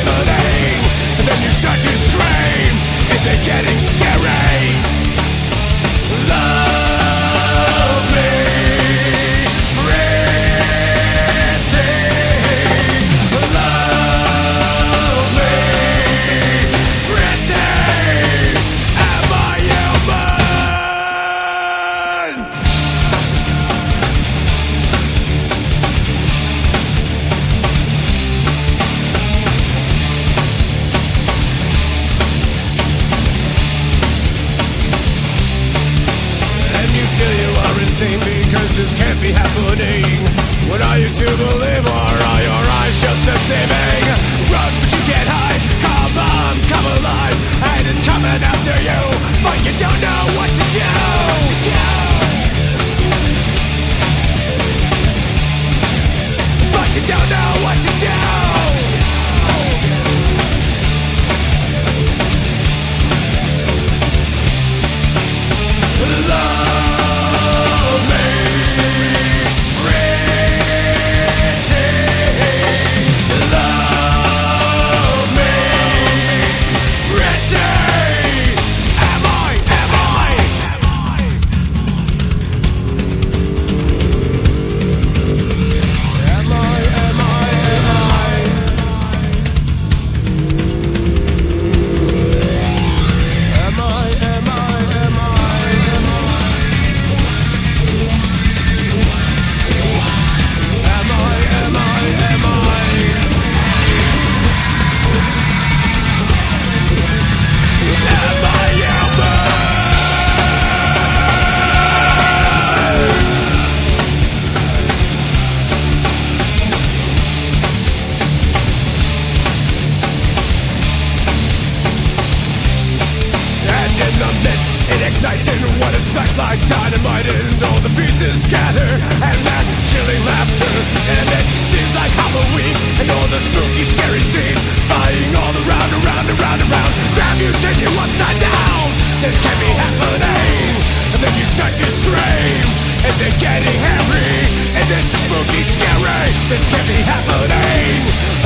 happening? And then you start to scream. Is it getting scary? Love me pretty. Love me pretty. Am I human? Because this can't be happening. What are you to believe, or are your eyes just deceiving? Run, but you get high. Come on, come alive. And it's coming after you, but you don't know what to do. But you don't know what to do. It ignites in what a sight like dynamite, and all the pieces scatter, and that chilling laughter, and it seems like Halloween, and all the spooky scary scene, flying all around, grab you, turn you upside down. This can't be happening. And then you start to scream. Is it getting hairy? Is it spooky scary? This can't be happening.